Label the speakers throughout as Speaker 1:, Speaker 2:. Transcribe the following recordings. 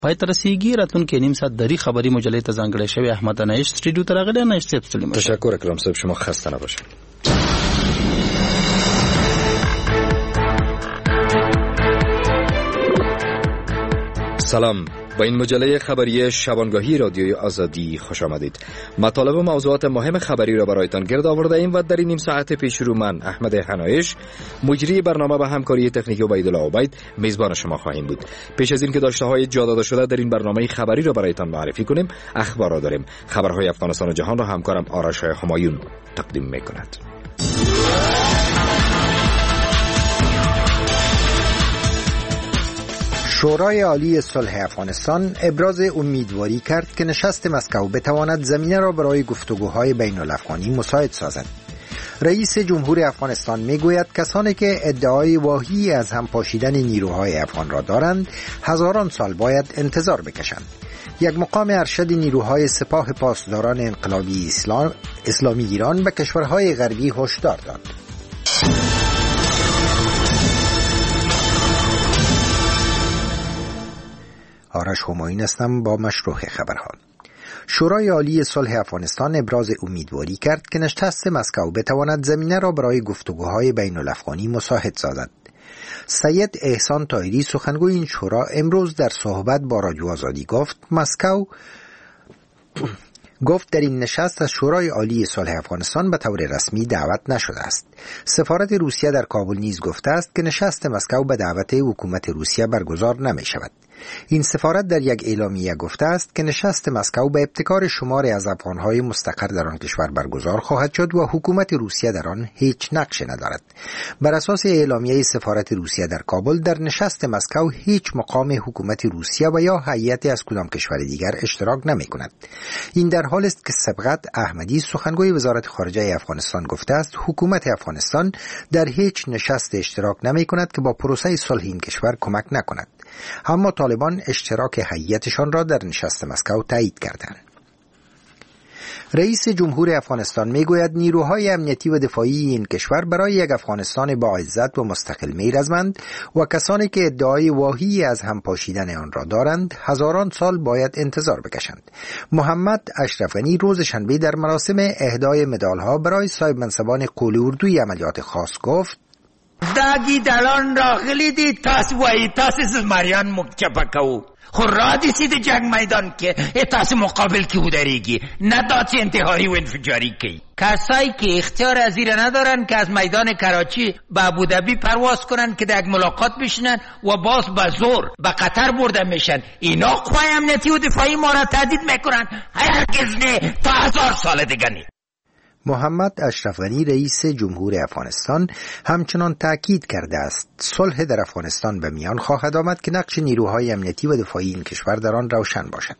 Speaker 1: پای تر رسیدگی راتون کې نیم ساعت دری خبری مجلې ته ځانګړی شوی احمد انایش سټډیو ته راغلی. انایش صاحب سلام.
Speaker 2: تشکر اکرم صاحب، شما خسته نباشید. سلام، با این مجله خبری شبانگاهی رادیوی آزادی خوش آمدید. مطالب و موضوعات مهم خبری را برایتان گرد آورده ایم و در این نیم ساعت پیش رو من احمد حنایش، مجری برنامه و همکاری تکنیکی عبیدالله عبید، میزبان شما خواهیم بود. پیش از این که داشته‌های جا داده شده در این برنامه خبری را برایتان معرفی کنیم، اخبار را داریم. خبرهای افغانستان و جهان را همکارم آرش همایون تقدیم می‌کند.
Speaker 3: شورای عالی صلح افغانستان ابراز امیدواری کرد که نشست مسکو بتواند زمینه را برای گفتگوهای بین الافغانی مساعد سازد. رئیس جمهور افغانستان میگوید کسانی که ادعای واهی از هم پاشیدن نیروهای افغان را دارند هزاران سال باید انتظار بکشند. یک مقام ارشد نیروهای سپاه پاسداران انقلابی اسلامی ایران به کشورهای غربی هشدار داد. آرش همایون هستم با مشروع خبرها. شورای عالی صلح افغانستان ابراز امیدواری کرد که نشست مسکو بتواند زمینه را برای گفتگوهای بین الافغانی مساعد سازد. سید احسان طاهری سخنگوی این شورا امروز در صحبت با رادیو آزادی گفت در این نشست از شورای عالی صلح افغانستان به طور رسمی دعوت نشده است. سفارت روسیه در کابل نیز گفته است که نشست مسکو به دعوت حکومت روسیه برگزار نمی شود. این سفارت در یک اعلامیه گفته است که نشست مسکو به ابتکار شماری از افغانهای مستقر در آن کشور برگزار خواهد شد و حکومت روسیه در آن هیچ نقشی ندارد. بر اساس اعلامیه سفارت روسیه در کابل در نشست مسکو هیچ مقام حکومت روسیه و یا هیئتی از کدام کشور دیگر اشتراک نمی کند. این در حال است که سبقت احمدی سخنگوی وزارت خارجه افغانستان گفته است حکومت افغانستان در هیچ نشست اشتراک نمی کند که با پروسه صلح این کشور کمک نکند. اما طالبان اشتراک هیئتشان را در نشست مسکو تایید کردند. رئیس جمهور افغانستان میگوید نیروهای امنیتی و دفاعی این کشور برای یک افغانستان با عزت و مستقل میرزمند و کسانی که ادعای واهی از هم پاشیدن آن را دارند هزاران سال باید انتظار بکشند. محمد اشرف غنی روز شنبه در مراسم اهدای مدالها برای صاحب منصبان قول اردوی عملیات خاص گفت:
Speaker 4: داگی دلان راغلی دی تاس وای تاس زمریان مکچپکو خو را دیسید جنگ میدان که تاس مقابل کی بودریگی نداتی انتحاری و انفجاری کی. کسایی که اختیار از این ندارن که از میدان کراچی به ابوظبی پرواز کنن که در ملاقات بشینن و باز به زور به قطر برده میشن، اینا قوای امنیتی و دفاعی ما را تهدید میکنن. هرگز نه، تا 1000 سال دیگه نه.
Speaker 3: محمد اشرف غنی رئیس جمهور افغانستان همچنان تأکید کرده است صلح در افغانستان به میان خواهد آمد که نقش نیروهای امنیتی و دفاعی این کشور در آن روشن باشد.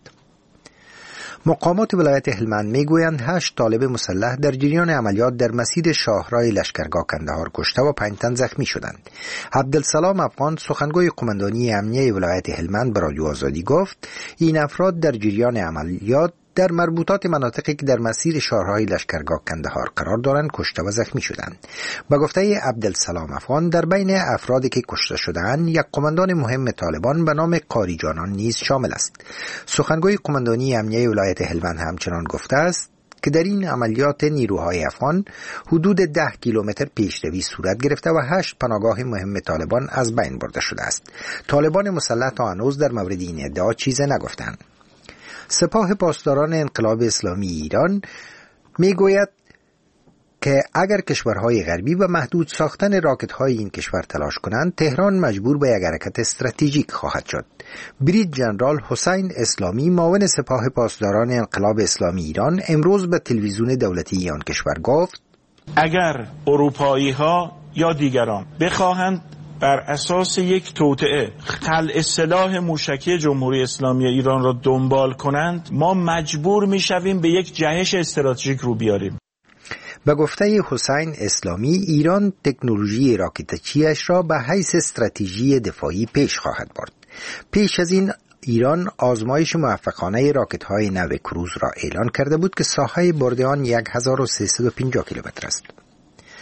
Speaker 3: مقامات ولایت هلمند میگویند 8 طالب مسلح در جریان عملیات در مسیر شاهراه لشکرگاه کندهار کشته و 5 تن زخمی شدند. عبدالسلام افغان سخنگوی قماندانی امنیه ولایت هلمند به رادیو آزادی گفت این افراد در جریان عملیات در مربوطات مناطقی که در مسیر شاهراه لشکرگاه کندهار قرار دارند کشته و زخمی شدند. با گفته عبدالسلام افغان در بین افرادی که کشته شدند یک قماندان مهم طالبان به نام قاری جانان نیز شامل است. سخنگوی قماندانی امنیه ولایت هلمند همچنان گفته است که در این عملیات نیروهای افغان حدود 10 کیلومتر پیشروی صورت گرفته و 8 پناهگاه مهم طالبان از بین برده شده است. طالبان مسلح تا هنوز در مورد این ادعا چیزی نگفتند. سپاه پاسداران انقلاب اسلامی ایران میگوید که اگر کشورهای غربی به محدود ساختن راکت‌های این کشور تلاش کنند، تهران مجبور به یک حرکت استراتژیک خواهد شد. بریج ژنرال حسین اسلامی معاون سپاه پاسداران انقلاب اسلامی ایران امروز به تلویزیون دولتی آن کشور گفت:
Speaker 5: اگر اروپایی‌ها یا دیگران بخواهند بر اساس یک توطئه خلع سلاح موشکی جمهوری اسلامی ایران را دنبال کنند، ما مجبور می‌شویم به یک جهش استراتژیک رو بیاریم.
Speaker 3: به گفته حسین اسلامی ایران تکنولوژی راکتچیش را به حیث استراتژی دفاعی پیش خواهد برد. پیش از این ایران آزمایش موفقانه راکت‌های نو کروز را اعلان کرده بود که ساحه برد آن 1350 کیلومتر است.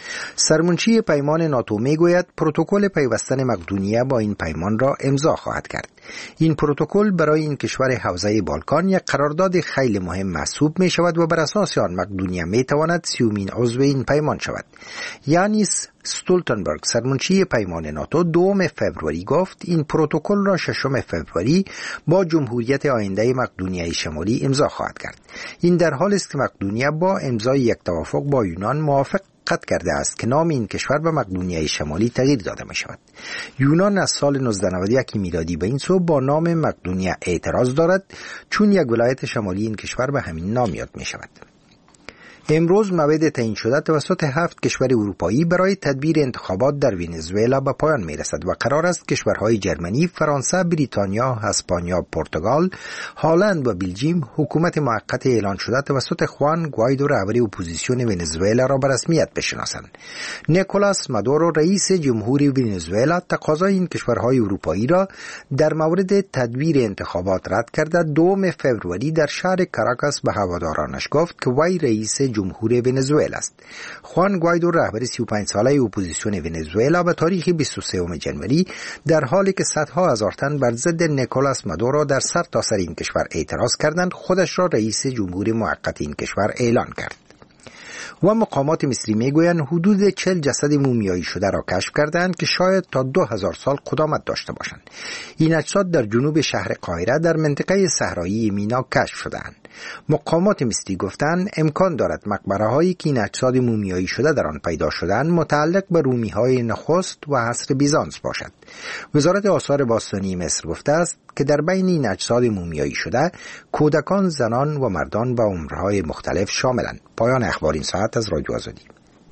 Speaker 3: سرمنشی پیمان ناتو میگوید پروتکل پیوستن مقدونیه با این پیمان را امضا خواهد کرد. این پروتکل برای این کشور حوزه بالکان یک قرارداد خیلی مهم محسوب می شود و بر اساس آن مقدونیه می تواند 30مین عضو این پیمان شود. یانیس استولتنبرگ سرمنشی پیمان ناتو 2 فوریه گفت این پروتکل را 6 فوریه با جمهوریت آینده مقدونیه شمالی امضا خواهد کرد. این در حالی است که مقدونیه با امضای یک توافق با یونان موافقت کرده است که نام این کشور به مقدونیه شمالی تغییر داده می شود. یونان از سال 1991 میلادی به این سو با نام مقدونیه اعتراض دارد چون یک ولایت شمالی این کشور به همین نام یاد می شود. امروز موعد تعیین شده توسط 7 کشور اروپایی برای تدبیر انتخابات در ونزوئلا به پایان می رسد و قرار است کشورهای جرمنی، فرانسه، بریتانیا، اسپانیا، پرتغال، هلند و بلژیم حکومت موقت اعلان شده توسط خوان گوایدو رهبر اپوزیسیون ونزوئلا را به رسمیت بشناسند. نیکولاس مادورو رئیس جمهوری ونزوئلا تقاضای این کشورهای اروپایی را در مورد تدبیر انتخابات رد کرده 2 فوریه در شهر کاراکاس به هوادارانش گفت که وی رئیس جمهور ونزوئلا است. خوان گوایدو رهبر 35 ساله اپوزیسیون ونزوئلا به تاریخ 23 جنوری در حالی که صدها هزار تن بر ضد نیکولاس مادورو در سرتاسر این کشور اعتراض کردند خودش را رئیس جمهور موقت این کشور اعلان کرد. و مقامات مصری میگویند حدود 40 جسد مومیایی شده را کشف کردند که شاید تا 2000 سال قدامت داشته باشند. این اجساد در جنوب شهر قاهره در منطقه صحرایی مینا کشف شدند. مقامات مصری گفتند امکان دارد مقبره هایی که این اجساد مومیایی شده در آن پیدا شدند متعلق به رومی های نخست و عصر بیزانس باشد. وزارت آثار باستانی مصر گفته است که در بین این اجساد مومیایی شده کودکان، زنان و مردان با عمرهای مختلف شاملند. پایان اخبار این ساعت از رادیو آزادی.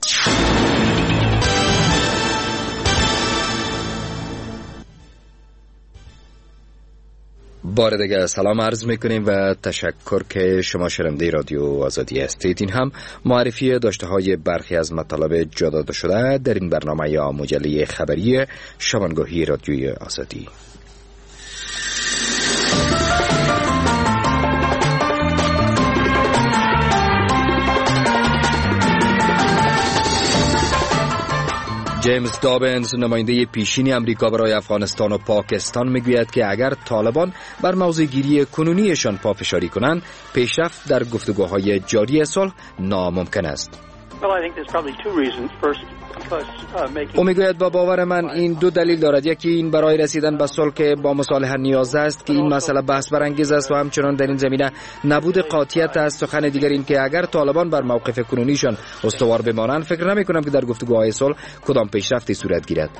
Speaker 2: بار دیگه سلام عرض میکنیم و تشکر که شما شنونده رادیو آزادی هستید. این هم معرفی داشته های برخی از مطالب جا داده شده در این برنامه یا مجله خبری شبانگاهی رادیوی آزادی. جیمز دابنز نماینده پیشین امریکا برای افغانستان و پاکستان میگوید که اگر طالبان بر موضوع گیری کنونیشان پافشاری کنند پیشرفت در گفتگوهای جاری صلح ناممکن است. او میگوید با باور من این 2 دلیل دارد. یکی این برای رسیدن به صلح که با مصالحه نیاز است که این مسئله بحث برانگیز است و همچنان در این زمینه نبود قاطعیت است. سخن دیگر این که اگر طالبان بر موقف کنونیشان استوار بمانند فکر نمی کنم که در گفتگوهای صلح کدام پیشرفتی صورت گیرد.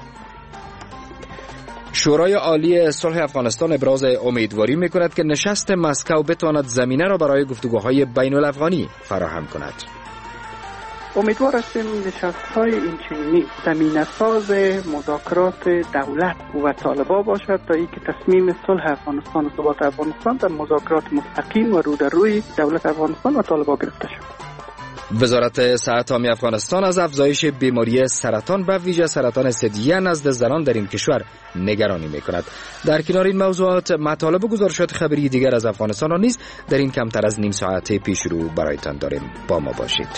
Speaker 2: شورای عالی صلح افغانستان ابراز امیدواری میکند که نشست مسکو بتواند زمینه را برای گفتگوهای بین الافغانی فراهم کند.
Speaker 6: امیدوار هستیم نشست‌های اینچنینی زمینه ساز مذاکرات دولت و طالبان باشد تا اینکه تصمیم صلح افغانستان و ثبات افغانستان در مذاکرات مستقیم و رو در روی دولت افغانستان و طالبان گرفته شود.
Speaker 2: وزارت صحت عامه افغانستان از افزایش بیماری سرطان به ویژه سرطان ثدیه نزد زنان در این کشور نگرانی می‌کند. در کنار این موضوعات مطالب و گزارشات خبری دیگر از افغانستان را نیز در این کمتر از نیم ساعت پیش رو برایتان داریم. با ما باشید.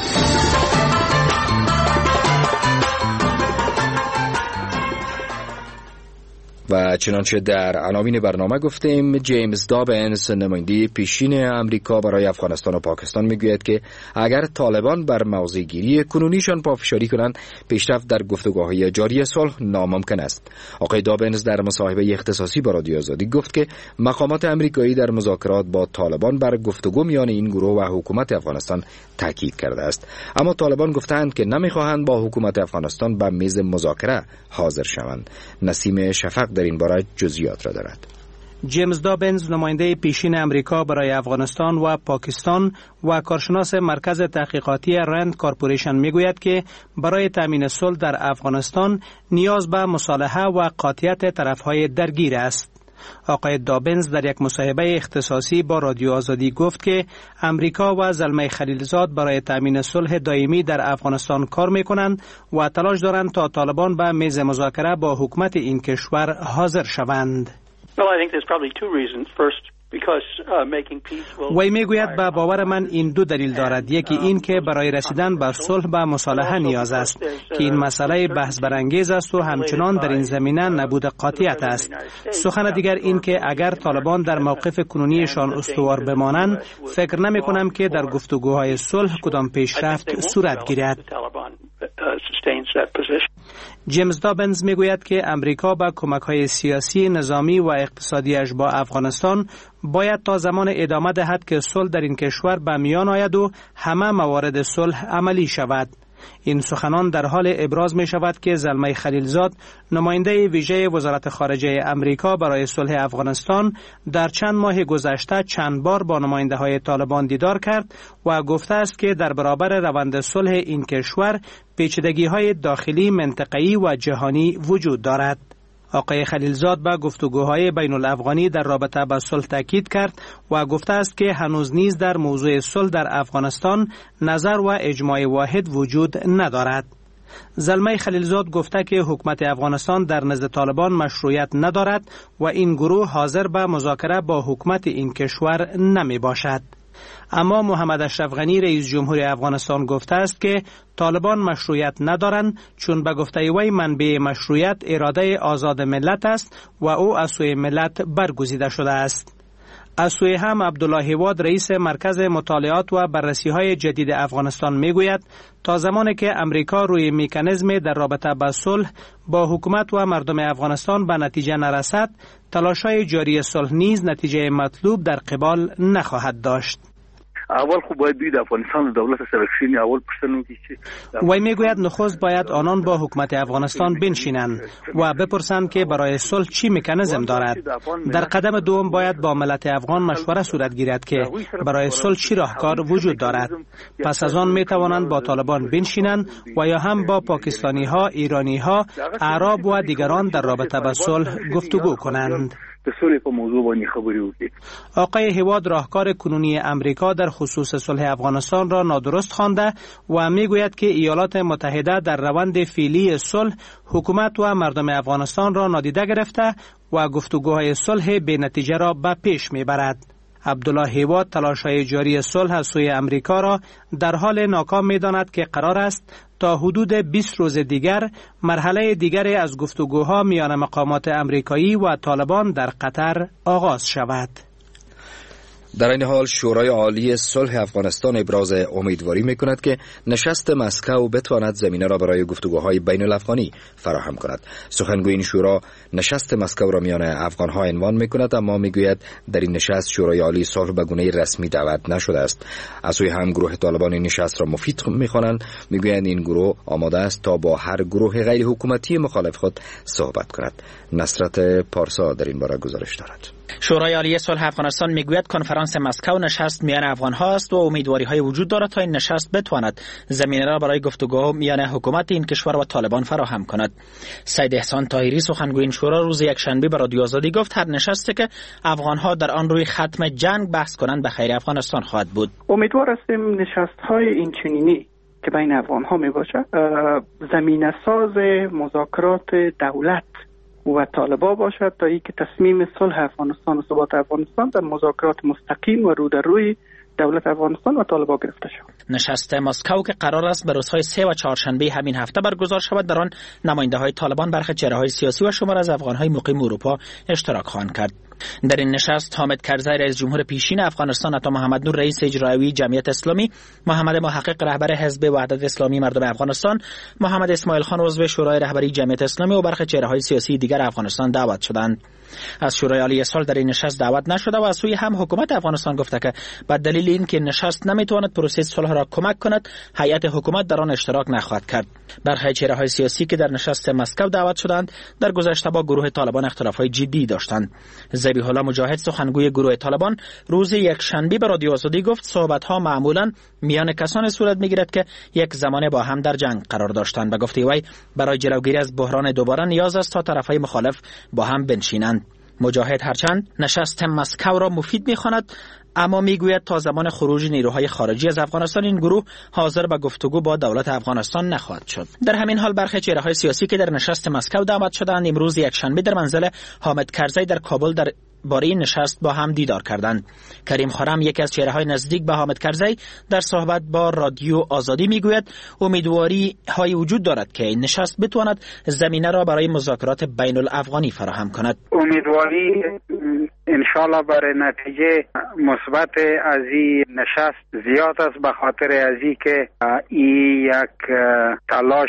Speaker 2: و چنانچه در عناوین برنامه گفتیم جیمز دابنز نماینده پیشین امریکا برای افغانستان و پاکستان میگوید که اگر طالبان بر موضوع گیری کنونیشان پافشاری کنند پیشرفت در گفتگوهای جاری صلح ناممکن است. آقای دابنز در مصاحبه اختصاصی با رادیو آزادی گفت که مقامات امریکایی در مذاکرات با طالبان بر گفتگو میان این گروه و حکومت افغانستان تاکید کرده است، اما طالبان گفتند که نمیخواهند با حکومت افغانستان به میز مذاکره حاضر شوند. نسیم شفق در این باره جزئیات را دارد.
Speaker 7: جیمز دابنز نماینده پیشین امریکا برای افغانستان و پاکستان و کارشناس مرکز تحقیقاتی رند کارپوریشن میگوید که برای تامین صلح در افغانستان نیاز به مصالحه و قاطعیت طرفهای درگیر است. آقای دابنز در یک مصاحبه اختصاصی با رادیو آزادی گفت که امریکا و زلمه خلیلزاد برای تامین صلح دائمی در افغانستان کار میکنند و تلاش دارند تا طالبان به میز مذاکره با حکومت این کشور حاضر شوند. وی میگوید به باور من این دو دلیل دارد. یکی این که برای رسیدن به صلح و مصالحه نیاز است که این مسئله بحث برانگیز است و همچنان در این زمینه نبود قاطعیت است. سخن دیگر این که اگر طالبان در موقف کنونیشان استوار بمانند، فکر نمی کنم که در گفتگوهای صلح کدام پیشرفت صورت گیرد. جیمز دابنز میگوید که امریکا با کمک‌های سیاسی، نظامی و اقتصادیش با افغانستان باید تا زمان ادامه دهد که صلح در این کشور به میان آید و همه موارد صلح عملی شود. این سخنان در حال ابراز می شود که زلمه خلیلزاد، نماینده ویژه وزارت خارجه امریکا برای صلح افغانستان، در چند ماه گذشته چند بار با نماینده های طالبان دیدار کرد و گفته است که در برابر روند صلح این کشور پیچیدگی های داخلی، منطقه‌ای و جهانی وجود دارد. آقای خلیلزاد به گفتگوهای بین الافغانی در رابطه با صلح تاکید کرد و گفته است که هنوز نیز در موضوع صلح در افغانستان نظر و اجماع واحد وجود ندارد. زلمه خلیلزاد گفته که حکومت افغانستان در نزد طالبان مشروعیت ندارد و این گروه حاضر به مذاکره با حکومت این کشور نمی باشد. اما محمد اشرف غنی رئیس جمهور افغانستان گفته است که طالبان مشروعیت ندارند، چون به گفته وی منبع مشروعیت اراده آزاد ملت است و او از سوی ملت برگزیده شده است. از سوی هم عبدالله هیواد رئیس مرکز مطالعات و بررسی‌های جدید افغانستان میگوید تا زمانی که امریکا روی مکانیزم در رابطه با صلح با حکومت و مردم افغانستان به نتیجه نرسد، تلاش‌های جاری صلح نیز نتیجه مطلوب در قبال نخواهد داشت.
Speaker 8: اول خو باید دوی د افغانستان دولت سره کښیني. اول پوښتنه وکړي چې
Speaker 7: وی میگوید نخست باید آنان با حکومت افغانستان بنشینند و بپرسند که برای صلح چی مکانیزم دارد. در قدم دوم باید با ملت افغان مشوره صورت گیرد که برای صلح چی راهکار وجود دارد. پس از آن می توانند با طالبان بنشینند و یا هم با پاکستانی ها، ایرانی ها، اعراب و دیگران در رابطه با صلح گفتگو کنند. آقای هیواد راهکار کنونی امریکا در خصوص صلح افغانستان را نادرست خوانده و میگوید که ایالات متحده در روند فعلی صلح حکومت و مردم افغانستان را نادیده گرفته و گفتگوهای صلح بی نتیجه را به پیش میبرد. عبدالله هیواد تلاش‌های جاری صلح از سوی امریکا را در حال ناکام می‌داند که قرار است تا حدود 20 روز دیگر مرحله دیگری از گفتگوها میان مقامات امریکایی و طالبان در قطر آغاز شود.
Speaker 2: در این حال شورای عالی صلح افغانستان ابراز امیدواری میکند که نشست مسکو بتواند زمینه را برای گفتگوهای بین الافغانی فراهم کند. سخنگوی این شورا نشست مسکو را میان افغانها عنوان میکند، اما میگوید در این نشست شورای عالی صلح به گونه رسمی دعوت نشده است. از سوی هم گروه طالبان این نشست را مفید میخوانند. میگویند این گروه آماده است تا با هر گروه غیر حکومتی مخالف خود صحبت کند. نصرت پارسا در این باره گزارش دارد.
Speaker 9: شورای عالی صلح افغانستان میگوید کنفرانس مسکو نشست میان افغان هاست و امیدواری های وجود دارد تا این نشست بتواند زمینه را برای گفتگو میان حکومت این کشور و طالبان فراهم کند. سید احسان طاهری سخنگوی این شورا روز یکشنبه به رادیو آزادی گفت هر نشستی که افغان ها در آن روی ختم جنگ بحث کنند به خیر افغانستان خواهد بود.
Speaker 6: امیدوار هستیم نشست های این چنینی که بین افغان ها می باشد زمینه ساز مذاکرات دولت و طالبان باشد تا اینکه تصمیم صلح افغانستان و ثبات افغانستان در مذاکرات مستقیم و رو در روی دولت افغانستان و طالبان گرفته شود.
Speaker 9: نشست مسکو که قرار است به روزهای 3 و 4 شنبه همین هفته برگزار شود، در آن نماینده های طالبان، برخی چهره‌های سیاسی و شمار از افغان های مقیم اروپا اشتراک خواهند کرد. در این نشست حامد کرزی رئیس جمهور پیشین افغانستان، عطا محمد نور رئیس اجرایی جمعیت اسلامی، محمد محقق رهبر حزب وحدت اسلامی مردم افغانستان، محمد اسماعیل خان عضو شورای رهبری جمعیت اسلامی و برخی چهره‌های سیاسی دیگر افغانستان دعوت شدند. از شورای عالی صلح در این نشست دعوت نشده و از سوی هم حکومت افغانستان گفته که به دلیل اینکه نشست نمیتواند پروسه صلح را کمک کند، هیئت حکومت در آن اشتراک نخواهد کرد. برخی چهره‌های سیاسی که در نشست مسکو دعوت شدند در گذشته با گروه طالبان اختلافات جدی داشتند. ذبیح الله مجاهد سخنگوی گروه طالبان روز یکشنبه به رادیو آزادی گفت صحبت‌ها معمولاً میان کسانی صورت می‌گیرد که یک زمان با هم در جنگ قرار داشتند. به گفته وی برای جلوگیری از بحران دوباره نیاز است تا طرف‌های مخالف با هم بنشینند. مجاهد هرچند نشست مسکو را مفید می‌خواند، اما میگوید تا زمان خروج نیروهای خارجی از افغانستان این گروه حاضر به گفتگو با دولت افغانستان نخواهد شد. در همین حال برخی چهره‌های سیاسی که در نشست مسکو دعوت شدند امروز یکشنبه در منزل حامد کرزی در کابل در باره این نشست با هم دیدار کردند. کریم خرم، یکی از چهره‌های نزدیک به حامد کرزی، در صحبت با رادیو آزادی میگوید امیدواری های وجود دارد که این نشست بتواند زمینه را برای مذاکرات بین الافغانی فراهم کند.
Speaker 6: امیدواری انشالله برای نتیجه مثبت از این نشست زیاد است، به خاطر از این که این یک تلاش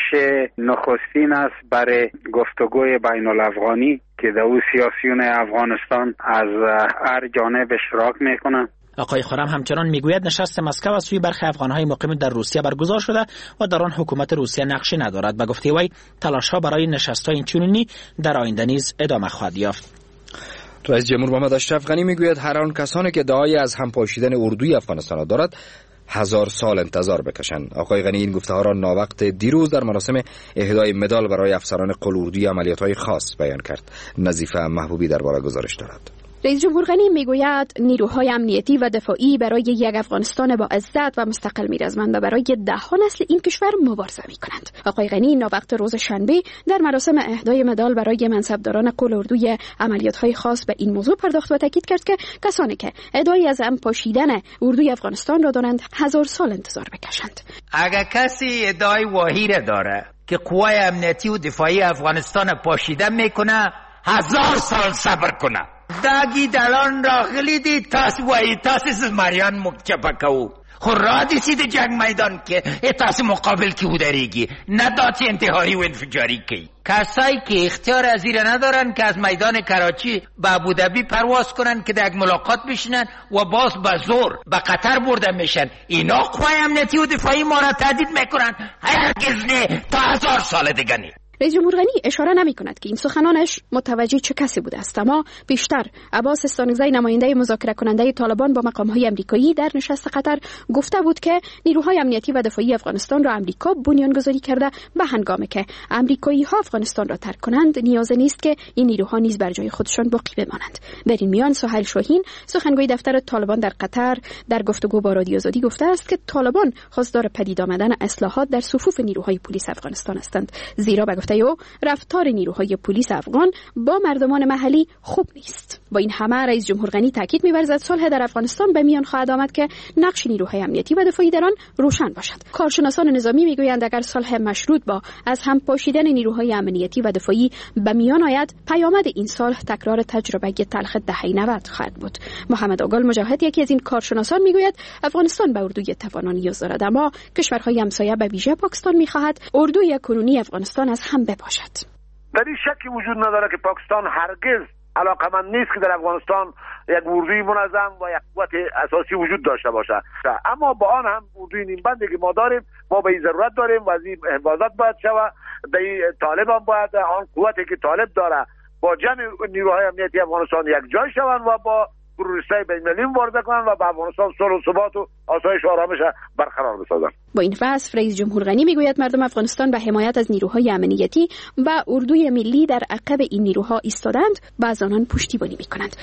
Speaker 6: نخستین است برای گفتگوی بین الافغانی که در او سیاسیون افغانستان از هر جانب اشتراک میکنند.
Speaker 9: آقای خرم همچنان میگوید نشست مسکو از سوی برخی افغانهای مقیم در روسیه برگزار شده و در آن حکومت روسیه نقشی ندارد. به گفته وی تلاش‌ها برای نشست‌های اینچنینی در آینده نیز ادامه خواهد یافت.
Speaker 2: رئیس جمهور محمد اشرف غنی میگوید هر آن کسانی که ادعای از همپاشیدن اردوی افغانستان را دارد 1000 سال انتظار بکشند. آقای غنی این گفته‌ها را ناوقت دیروز در مراسم اهدای مدال برای افسران قل اردوی عملیات‌های خاص بیان کرد. نظیفه محبوبی درباره گزارش دارد.
Speaker 10: رئیس جمهور غنی میگوید نیروهای امنیتی و دفاعی برای یک افغانستان با عزت و مستقل میرزمند و برای دهها نسل این کشور مبارزه میکنند. آقای غنی ناوقت روز شنبه در مراسم اهدای مدال برای منصبداران قل اردوی عملیات‌های خاص به این موضوع پرداخت و تاکید کرد که کسانی که ادعای از هم پاشیدن اردوی افغانستان را دارند 1000 سال انتظار بکشند.
Speaker 4: اگر کسی ادعای واهی را داره که قوای امنیتی و دفاعی افغانستان پاشیده میکنه 1000 سال صبر کنه. داگی دلان راغلی دی تاسو زمریان مکچپکو خو را دیسید جنگ میدان که تاسو مقابل کی ودریگی نه داتی انتحاری و انفجاری کی. کسایی که اختیار از این ندارن که از میدان کراچی به ابودبی پرواز کنن که در یک ملاقات بشینن و باز به زور به قطر برده میشن، اینا قوای امنیتی و دفاعی ما را تهدید میکنن. هرگز نه، تا 1000 سال دیگه نه.
Speaker 10: رئیس جمهور غنی اشاره نمی کند که این سخنانش متوجه چه کسی بوده است، اما بیشتر عباس استانکزی نماینده مذاکره کننده طالبان با مقام‌های آمریکایی در نشست قطر گفته بود که نیروهای امنیتی و دفاعی افغانستان را آمریکا بنیانگذاری کرده، به هنگامی که آمریکایی‌ها افغانستان را ترک کنند نیاز نیست که این نیروها نیز بر جای خودشان باقی بمانند. در این میان سهیل شاهین سخنگوی دفتر طالبان در قطر در گفتگو با رادیو آزادی گفته است که طالبان خواستار پدید آمدن اصلاحات در صفوف نیروهای پلیس افغانستان هستند، زیرا او رفتار نیروهای پلیس افغان با مردمان محلی خوب نیست. با این همه رئیس جمهور غنی تاکید می‌ورزد صلح در افغانستان به میان خواهد آمد که نقش نیروهای امنیتی و دفاعی در آن روشن باشد. کارشناسان نظامی میگویند اگر صلح مشروط با از هم پاشیدن نیروهای امنیتی و دفاعی به میان آید، پیامد این صلح تکرار تجربه تلخ دهه 90 خواهد بود. محمد آگال مجاهد، یکی از این کارشناسان، میگوید افغانستان به اردوی توانان نیاز دارد، اما کشورهای همسایه به ویژه پاکستان می‌خواهد اردوی کنونی افغانستان از هم باشد.
Speaker 11: در این شکی وجود نداره که پاکستان هرگز علاقمند نیست که در افغانستان یک اردوی منظم و یک قوت اساسی وجود داشته باشد، اما با آن هم اردوی نیمبندی که ما داریم، ما به این ضرورت داریم و از این حفاظت باید شود. در طالب هم باید آن قوتی که طالب داره با جمع نیروهای امنیتی افغانستان یک جای شوند و با تروریستای بین‌المللی مبارزه کنند و به افغانستان صلح و ثبات و آسایش و آرامش برقرار بسازند.
Speaker 10: با این وصف رئیس جمهور غنی میگوید مردم افغانستان به حمایت از نیروهای امنیتی و اردوی ملی در عقب این نیروها ایستادند و از آنان پشتیبانی میکنند.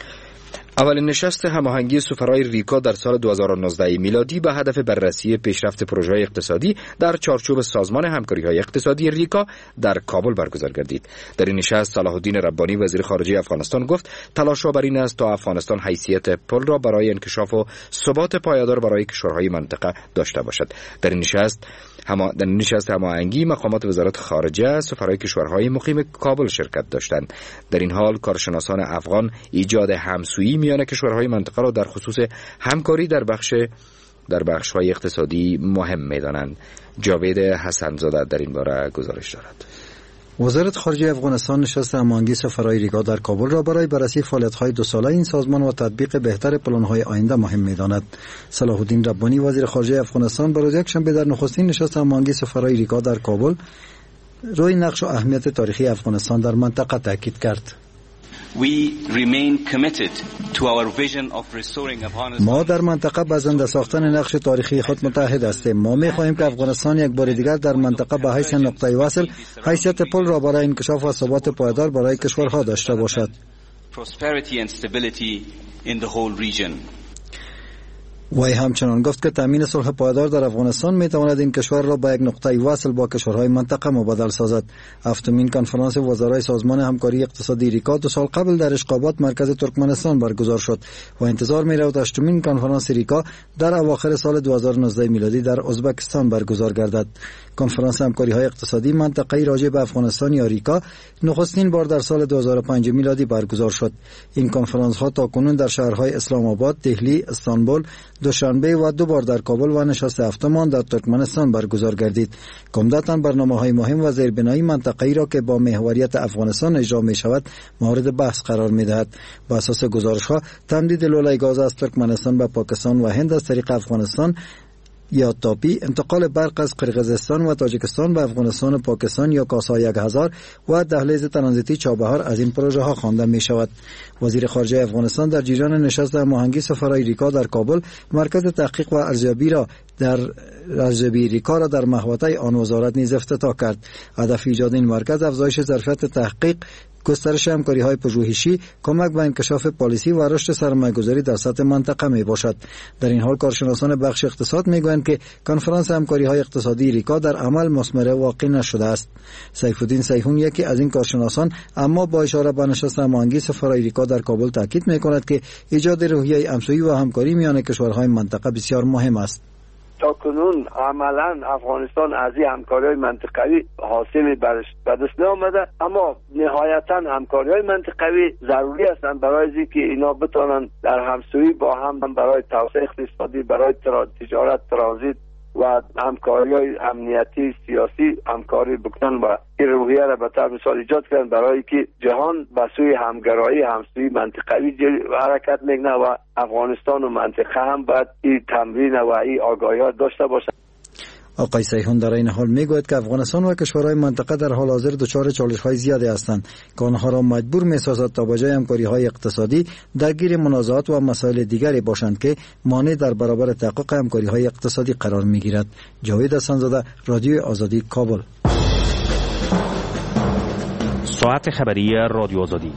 Speaker 2: اولین نشست هماهنگی سفرای ریکا در سال 2019 میلادی به هدف بررسی پیشرفت پروژه‌های اقتصادی در چارچوب سازمان همکاری‌های اقتصادی ریکا در کابل برگزار گردید. در این نشست صلاح الدین ربانی وزیر خارجه افغانستان گفت تلاش‌ها بر این است تا افغانستان حیثیت پل را برای انکشاف و ثبات پایدار برای کشورهای منطقه داشته باشد. در این نشست هماهنگی مقامات وزارت خارجه، سفرای کشورهای مقیم کابل شرکت داشتند. در این حال کارشناسان افغان ایجاد همسویی میان کشورهای منطقه را در خصوص همکاری در بخش‌های اقتصادی مهم می‌دانند. جاوید حسن‌زاده در این باره گزارش دارد.
Speaker 12: وزارت خارجه افغانستان نشست هماهنگی سفرهای ریگا در کابل را برای بررسی فعالیت‌های 2 ساله این سازمان و تطبیق بهتر پلان‌های آینده مهم می‌داند. صلاح الدین ربانی وزیر خارجه افغانستان روز یکشنبه در نخستین نشست هماهنگی سفرهای ریگا در کابل روی نقش و اهمیت تاریخی افغانستان در منطقه تاکید کرد. ما در منطقه به زنده ساختن نقش تاریخی خود متحد هستیم. ما می‌خواهیم که افغانستان یک بار دیگر در منطقه به حیث نقطه وصل حیثیت پل را برای انکشاف و ثبات پایدار برای کشورها داشته باشد.
Speaker 13: 2 prosperity and stability in the whole region. 2 prosperity and stability in the whole region. 2 prosperity and stability in the whole region. 2 prosperity and stability in the whole region.
Speaker 12: 2 وی همچنان گفت که تامین صلح پایدار در افغانستان می تواند این کشور را به یک نقطه وصل با کشورهای منطقه مبادل سازد. هفتمین کنفرانس وزرای سازمان همکاری اقتصادی ریکا 2 سال قبل در اشقابات مرکز ترکمنستان برگزار شد و انتظار می رود 8مین کنفرانس ریکا در اواخر سال 2019 میلادی در ازبکستان برگزار گردد. کنفرانس همکاری های اقتصادی منطقه‌ای راجع به افغانستان یا ریکا نخستین بار در سال 2005 میلادی برگزار شد. این کنفرانس ها تاکنون در شهرهای اسلام آباد، دهلی، استانبول، دوشنبه و 2 بار در کابل و نشست هفتمان در ترکمنستان برگزار گردید. عمدتاً برنامه‌های مهم و زیربنایی منطقه‌ای را که با محوریت افغانستان اجرا می‌شود مورد بحث قرار می‌دهد. بر اساس گزارش‌ها تمدید لوله گاز از ترکمنستان به پاکستان و هند از طریق افغانستان یا تاپی، انتقال برق از قرقیزستان و تاجیکستان به افغانستان و پاکستان یا کاسا 1000 و دهلیز ترانزیتی چابهار از این پروژه ها خوانده می شود. وزیر خارجه افغانستان در جریان نشست هماهنگی سفرهای ریکا در کابل مرکز تحقیق و ارزیابی ریکا را در محوطه آن وزارت نیز افتتاح کرد. هدف ایجاد این مرکز افزایش ظرفیت تحقیق، گسترش همکاری‌های پژوهشی، کمک به انکشاف پالیسی و رشد سرمایه‌گذاری در سطح منطقه میباشد. در این حال کارشناسان بخش اقتصاد میگویند که کنفرانس همکاری‌های اقتصادی ریکا در عمل مثمر واقع نشده است. سیف الدین سیحون یکی از این کارشناسان اما با اشاره به نشست هماهنگی سفرهای ریکا در کابل تاکید میکند که ایجاد روحیه همسویی و همکاری میان کشورهای منطقه بسیار مهم است.
Speaker 11: تا کنون عملا افغانستان از این همکاری‌های منطقوی حاصل به دست نآمده، اما نهایتا همکاری‌های منطقوی ضروری هستند برای اینکه اینا بتوانند در همسویی با هم برای توسعه اقتصادی، برای تجارت، ترانزیت و همکاری‌های امنیتی سیاسی همکاری بکنن و این روحیه را به طور مثال ایجاد کردن برای که جهان به سوی همگرایی همسویی منطقوی حرکت میکنه و افغانستان و منطقه هم باید این تمرین و این آگاهی داشته باشه.
Speaker 12: آقای سیحون در این حال میگوید که افغانستان و کشورهای منطقه در حال حاضر دچار چالش‌های زیادی هستند که آنها را مجبور می‌سازد تا بجای همکاری‌های اقتصادی درگیر منازعات و مسائل دیگری باشند که مانع در برابر تحقق همکاری‌های اقتصادی قرار می‌گیرد. جاوید حسن‌زاده، رادیو آزادی، کابل.
Speaker 13: ساعت خبری رادیو آزادی.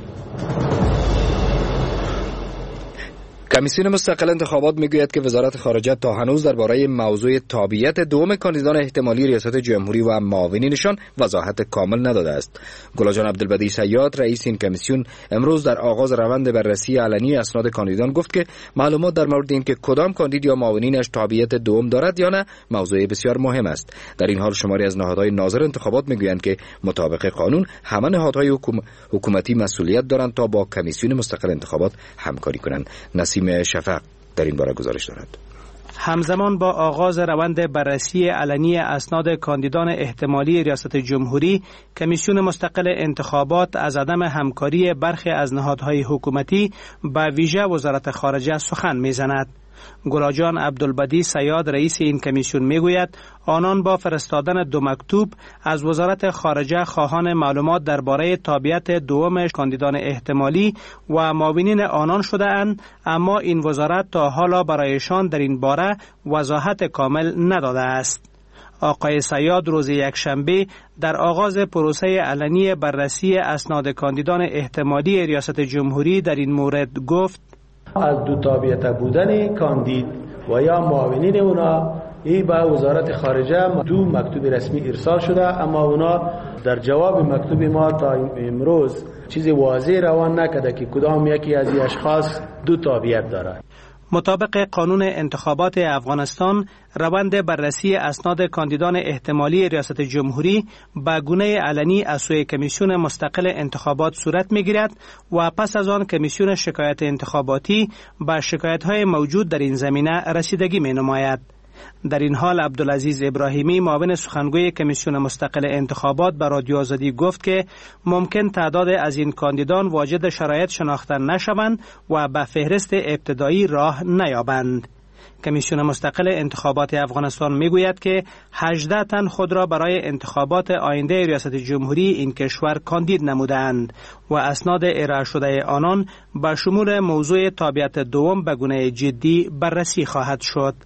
Speaker 2: کمیسیون مستقل انتخابات میگوید که وزارت خارجه تا هنوز درباره موضوع تابعیت دوم کاندیدان احتمالی ریاست جمهوری و معاونینشان وضاحت کامل نداده است. گلاجان عبدالبدی صیاد رئیس این کمیسیون امروز در آغاز روند بررسی علنی اسناد کاندیدان گفت که معلومات در مورد اینکه کدام کاندید یا معاونینش تابعیت دوم دارد یا نه موضوع بسیار مهم است. در این حال شماری از نهادهای ناظر انتخابات میگویند که مطابق قانون همه نهادهای حکومتی مسئولیت دارند تا با کمیسیون مستقل انتخابات همکاری کنند. نسیم شفق در این باره گزارش دارد.
Speaker 7: همزمان با آغاز روند بررسی علنی اسناد کاندیدان احتمالی ریاست جمهوری، کمیسیون مستقل انتخابات از عدم همکاری برخی از نهادهای حکومتی به ویژه وزارت خارجه سخن می‌زند. گلاجان عبدالبدی صیاد رئیس این کمیسیون میگوید آنان با فرستادن 2 مکتوب از وزارت خارجه خواهان معلومات درباره تابعیت دوم کاندیدان احتمالی و معاونین آنان شده اند، اما این وزارت تا حالا برایشان در این باره وضاحت کامل نداده است. آقای صیاد روز یکشنبه در آغاز پروسه علنی بررسی اسناد کاندیدان احتمالی ریاست جمهوری در این مورد گفت:
Speaker 14: از 2 تابعیت بودن کاندید و یا معاونین اونا ای به وزارت خارجه 2 مکتوب رسمی ارسال شده، اما اونا در جواب مکتوب ما تا امروز چیز واضح روان نکرده که کدام یکی از این اشخاص 2 تابعیت دارد.
Speaker 7: مطابق قانون انتخابات افغانستان، روند بررسی اسناد کاندیدان احتمالی ریاست جمهوری به گونه علنی از سوی کمیسیون مستقل انتخابات صورت می‌گیرد و پس از آن کمیسیون شکایت انتخاباتی به شکایت‌های موجود در این زمینه رسیدگی می‌نماید. در این حال عبدالعزیز ابراهیمی معاون سخنگوی کمیسیون مستقل انتخابات به رادیو آزادی گفت که ممکن تعداد از این کاندیدان واجد شرایط شناخته نشوند و به فهرست ابتدایی راه نیابند. کمیسیون مستقل انتخابات افغانستان میگوید که 18 تن خود را برای انتخابات آینده ریاست جمهوری این کشور کاندید نمودند و اسناد ارائه شده آنان به شمول موضوع تابعیت دوم به گونه جدی بررسی خواهد شد.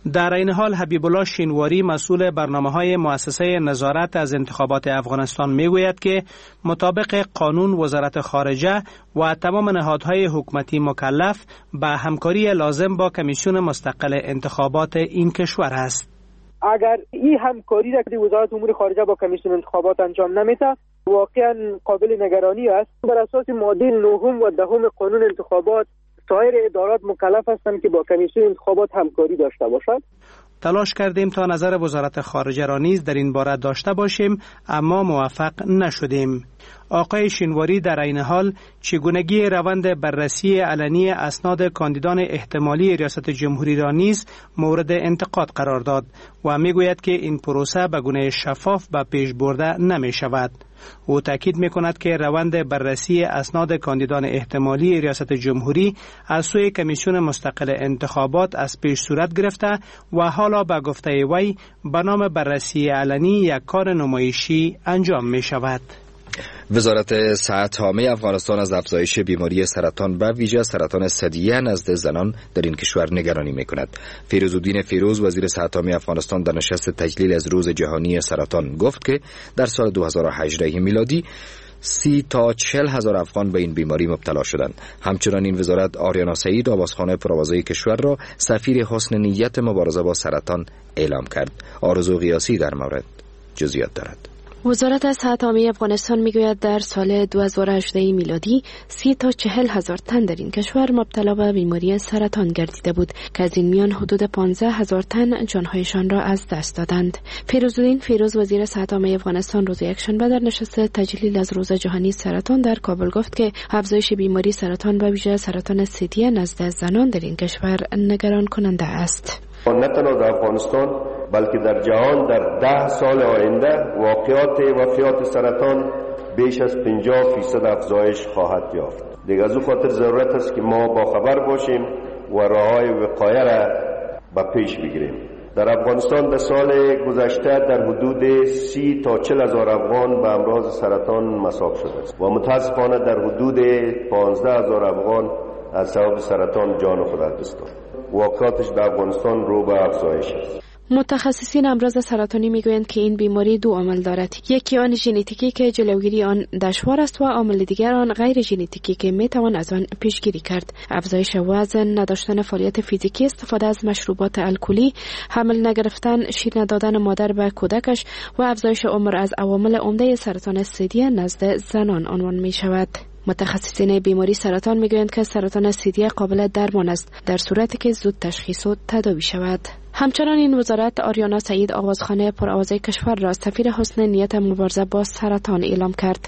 Speaker 7: در این حال حبیب الله شینواری مسئول برنامه‌های مؤسسه نظارت از انتخابات افغانستان میگوید که مطابق قانون وزارت خارجه و تمام نهادهای حکومتی مکلف به همکاری لازم با کمیسیون مستقل انتخابات این کشور است.
Speaker 15: اگر این همکاری را که وزارت امور خارجه با کمیسیون انتخابات انجام نمیده واقعا قابل نگرانی است. بر اساس ماده 9 و 10 قانون انتخابات سایر ادارات مکلف هستند که با کمیسیون انتخابات همکاری داشته باشند.
Speaker 7: تلاش کردیم تا نظر وزارت خارجه را نیز در این باره داشته باشیم اما موفق نشدیم. آقای شینواری در این حال چگونگی روند بررسی علنی اسناد کاندیدان احتمالی ریاست جمهوری را نیز مورد انتقاد قرار داد و میگوید که این پروسه به گونه شفاف به پیش برده نمی شود. او تاکید می کند که روند بررسی اسناد کاندیدان احتمالی ریاست جمهوری از سوی کمیسیون مستقل انتخابات از پیش صورت گرفته و حالا به گفته وی به نام بررسی علنی یک کار نمایشی انجام می شود.
Speaker 2: وزارت صحت عامه افغانستان از افزایش بیماری سرطان به ویژه سرطان ثدیه نزد زنان در این کشور نگرانی می‌کند. فیروزالدین فیروز وزیر صحت عامه افغانستان در نشست تجلیل از روز جهانی سرطان گفت که در سال 2018 میلادی 30 تا 40 هزار افغان به این بیماری مبتلا شدند. همچنان این وزارت آریانا سعید آوازخوان پرآوازه کشور را سفیر حسن نیت مبارزه با سرطان اعلام کرد. آرزو قیاسی در مورد جزئیات دارد.
Speaker 10: وزارت صحت عامه افغانستان میگوید در سال 2018 میلادی 30 تا 40 هزار تن در این کشور مبتلا به بیماری سرطان گردیده بود که از این میان حدود 15 هزار تن جانهایشان را از دست دادند. فیروزالدین فیروز وزیر صحت عامه افغانستان روز یکشنبه در نشست تجلیل از روز جهانی سرطان در کابل گفت که افزایش بیماری سرطان به ویژه سرطان ثدیه نزد زنان در این کشور نگران کننده است.
Speaker 16: نه تنها در افغانستان بلکه در جهان در 10 سال آینده واقعات وفیات سرطان بیش از 50% افزایش خواهد یافت. دیگر از او خاطر ضرورت است که ما باخبر باشیم و راه‌های وقایه را به پیش بگیریم. در افغانستان در سال گذشته در حدود 30 تا 40 هزار افغان به امراض سرطان مصاب شده است و متاسفانه در حدود 15 هزار افغان از سبب سرطان جان خود از دست داد. واقعاتش در افغانستان رو به افزایش است.
Speaker 10: متخصصین امراض سرطانی میگویند که این بیماری دو عامل دارد. یکی آن ژنتیکی که جلوگیری آن دشوار است و عامل دیگر آن غیر ژنتیکی که میتوان از آن پیشگیری کرد. افزایش وزن، نداشتن فعالیت فیزیکی، استفاده از مشروبات الکلی، حمل نگرفتن، شیر ندادن مادر به کودکش و افزایش عمر از عوامل عمده سرطان ثدیه نزد زنان عنوان می شود. متخصصین بیماری سرطان میگویند که سرطان ثدیه قابل درمان است در صورتی که زود تشخیص و تداوی شود. همچنان این وزارت آریانا سعید آوازخوان پرآوازه کشور را سفیر حسن نیت مبارزه با سرطان اعلام کرد.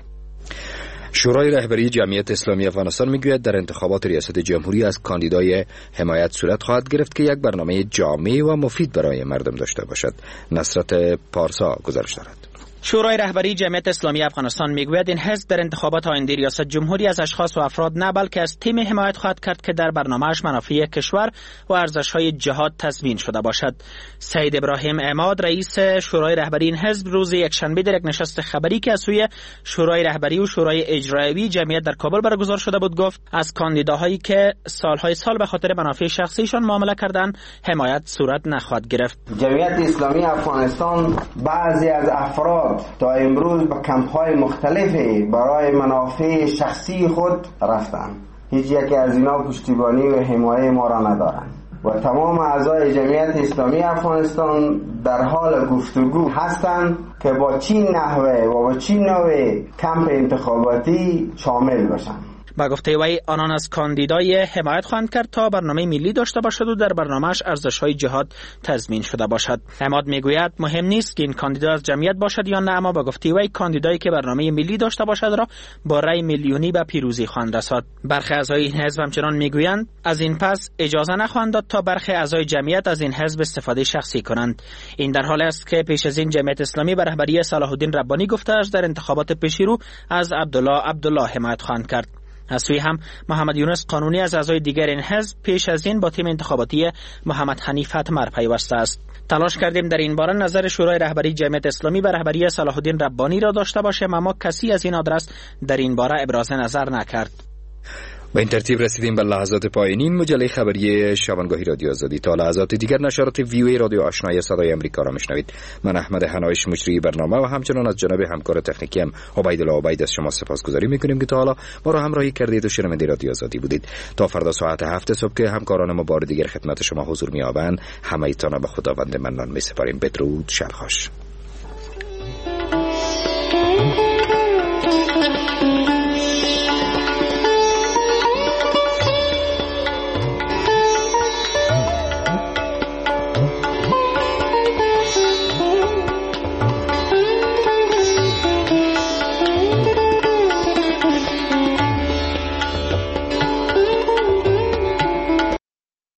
Speaker 2: شورای رهبری جمعیت اسلامی افغانستان میگوید در انتخابات ریاست جمهوری از کاندیدای حمایت صورت خواهد گرفت که یک برنامه جامع و مفید برای مردم داشته باشد. نصرت پارسا گزارش دارد.
Speaker 9: شورای رهبری جمعیت اسلامی افغانستان میگوید این حزب در انتخابات آینده ریاست جمهوری از اشخاص و افراد نه بلکه از تیم حمایت خواهد کرد که در برنامه‌اش منافع کشور و ارزش‌های جهاد تضمین شده باشد. سید ابراهیم عماد رئیس شورای رهبری این حزب روز یکشنبه در یک نشست خبری که از سوی شورای رهبری و شورای اجرایی جمعیت در کابل برگزار شده بود گفت از کاندیداهایی که سالهای سال به خاطر منافع شخصیشان معامله کردند حمایت صورت نخواهد گرفت.
Speaker 17: جمعیت اسلامی افغانستان بعضی از افراد تا امروز به کمپ‌های مختلفی برای منافع شخصی خود رفتند. هیچ یک از اینا پشتیبانی و حمایت ما را ندارند و تمام اعضای جمعیت اسلامی افغانستان در حال گفتگو هستند که با چین نحوه و با چین نوع کمپ انتخاباتی شامل باشند.
Speaker 9: با گفته وی آنان از کاندیدای حمایت خواهند کرد تا برنامه ملی داشته باشد و در برنامه‌اش ارزش‌های جهاد تضمین شده باشد. عماد میگوید مهم نیست که این کاندیدا از جمعیت باشد یا نه، اما با گفته وی کاندیدایی که برنامه ملی داشته باشد را با رأی میلیونی به پیروزی خواهند رساند. برخی اعضای این حزب همچنان میگویند از این پس اجازه نخواهند داد تا برخی اعضای جمعیت از این حزب استفاده شخصی کنند. این در حالی است که پیش از این جمعیت اسلامی به رهبری صلاح الدین ربانی گفته است در انتخابات پیشرو از عبدالله حمایت خواهند کرد. از سوی هم محمد یونس قانونی از اعضای دیگر این حزب پیش از این با تیم انتخاباتی محمد حنیف اتمر پیوسته است. تلاش کردیم در این باره نظر شورای رهبری جمعیت اسلامی به رهبری صلاح الدین ربانی را داشته باشیم، اما کسی از این آدرس در این باره ابراز نظر نکرد.
Speaker 2: با این ترتیب رسیدیم به لحظات پایانی مجله خبری شبانگاهی رادیو آزادی. تا لحظات دیگر نشرات ویو رادیو آشنای صدای امریکا را میشنوید. من احمد حنایش مجری برنامه و همچنان از جناب همکار تکنیکی هم عبیدالله عبید از شما سپاسگزاری میکنیم که تا حالا ما را همراهی کردید و شنونده رادیو آزادی بودید. تا فردا ساعت 7 صبح که همکاران ما بار دیگر خدمت شما حضور می‌یابند، همه ایتان به خداوند منان می‌سپاریم. بدرود، شب خوش.